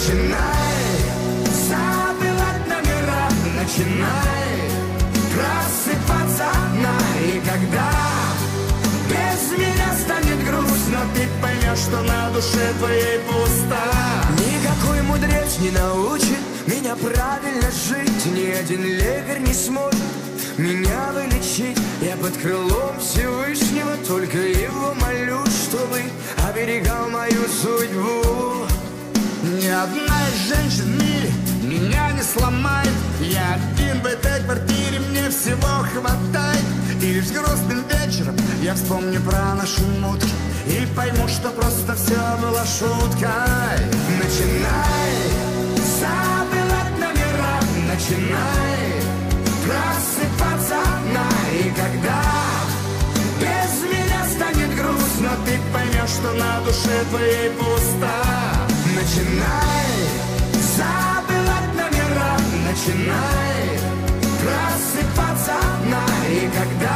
Начинай забывать номера, начинай просыпаться одна. И когда без меня станет грустно, ты поймешь, что на душе твоей пусто. Никакой мудрец не научит меня правильно жить, ни один лекарь не сможет меня вылечить. Я под крылом Всевышнего, только его молю, чтобы оберегал мою судьбу. Ни одна из женщин в мире меня не сломает. Я один в этой квартире, мне всего хватает. И лишь грустным вечером я вспомню про наши мутки и пойму, что просто все было шуткой. Начинай забывать номера, начинай просыпаться одна. И когда без меня станет грустно, ты поймешь, что на душе твоей пусто. Начинай забывать номера, начинай просыпаться одна. И когда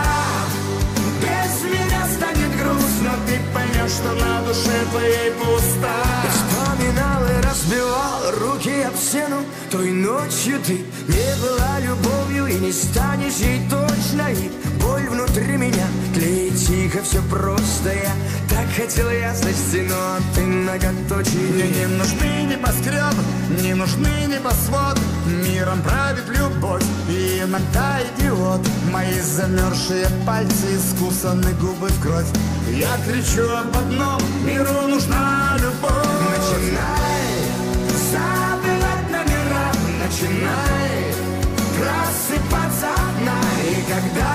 без меня станет грустно, ты поймешь, что на душе твоей пусто. Я вспоминал и разбивал руки об стену. Той ночью ты не была любовью и не станешь ей точно. И боль внутри меня тлеет тихо, все просто. Я так хотел ясности, но ты многоточие. Мне не нужны небоскребы, не нужны небосводы. Миром правит любовь и иногда идиот. Мои замерзшие пальцы, искусаны губы в кровь. Я кричу об одном: миру нужна любовь. Начинай забывать номера, начинай просыпаться одна. И когда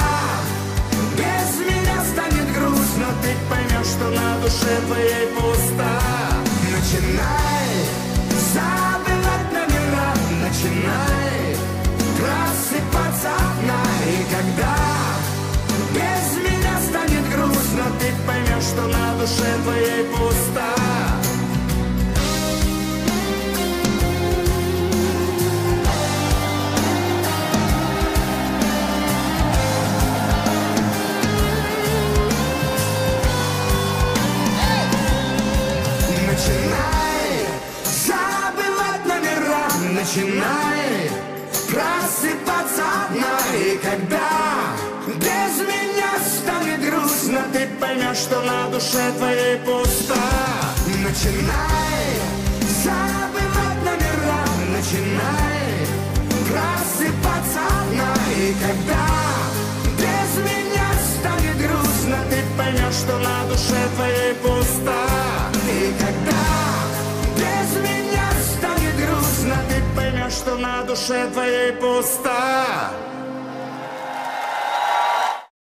без меня станет грустно, ты поймешь, что на душе твоей пусто. Начинай забывать номера, начинай просыпаться одна. И когда без меня станет грустно, ты поймешь, что на душе твоей пусто. Начинай забывать номера, начинай просыпаться одна. И когда без меня станет грустно, ты поймешь, что на душе твоей пусто. Начинай забывать номера, начинай просыпаться одна. И когда без меня станет грустно, ты поймешь, что на душе твоей пусто. И когда без меня станет грустно, ты поймешь, что на душе твоей пусто.